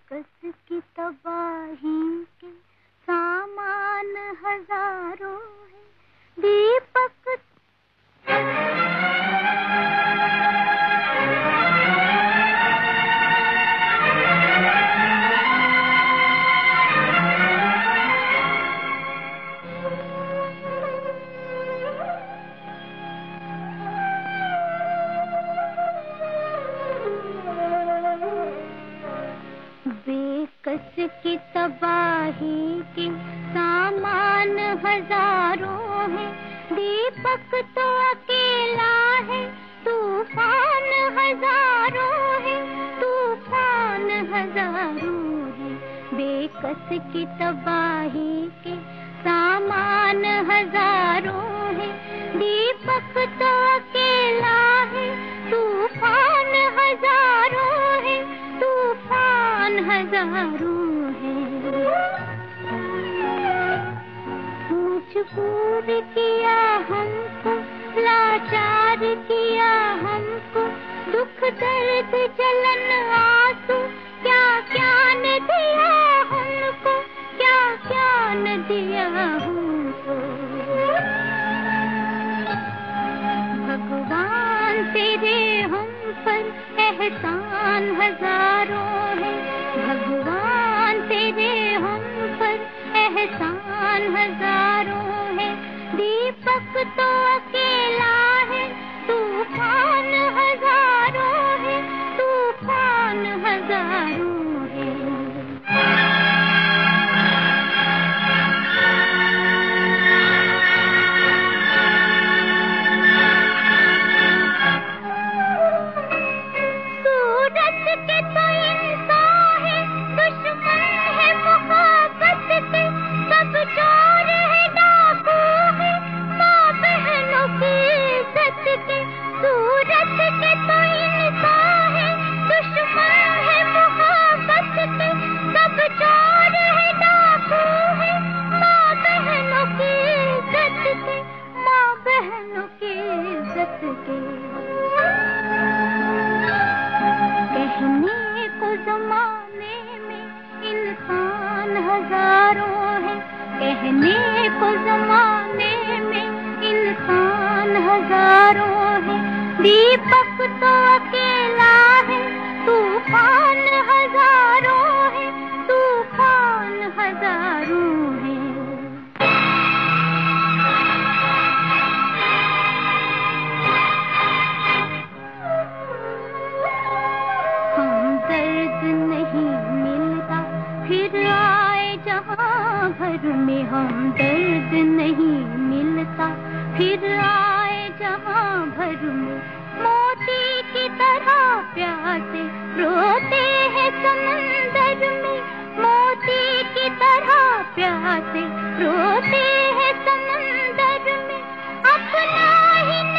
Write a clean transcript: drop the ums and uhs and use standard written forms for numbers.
बेकस की तबाही के सामान हजारों है, दीपक बेकस की तबाही के सामान हजारों है, दीपक तो अकेला है, तूफान हजारों है, तूफान हजारों है। बेकस की तबाही के सामान हजारों है, दीपक तो अकेला है, तूफान हजारों है, तूफान हजारों है। मजबूर किया हमको, लाचार किया हमको, दुख दर्द जलन आंसू, क्या क्या न दिया हमको, क्या क्या न दिया हमको। भगवान तेरे हम पर एहसान हजारों है, भगवान तेरे हम पर एहसान हजारों है। दीपक तो अकेला है, तूफान हजारों है, तूफान हजारों है। कहने को जमाने में इंसान हजारों है, कहने को जमाने में इंसान हजारों है, दीपक तो अकेला है, तूफान हजारों है, तूफान हजारों है। फिर आए जहाँ भर में हम दर्द नहीं मिलता, फिर आए जहाँ भर में मोती की तरह प्यासे रोते हैं समंदर में, मोती की तरह प्यासे रोते हैं समंदर में। अपना ही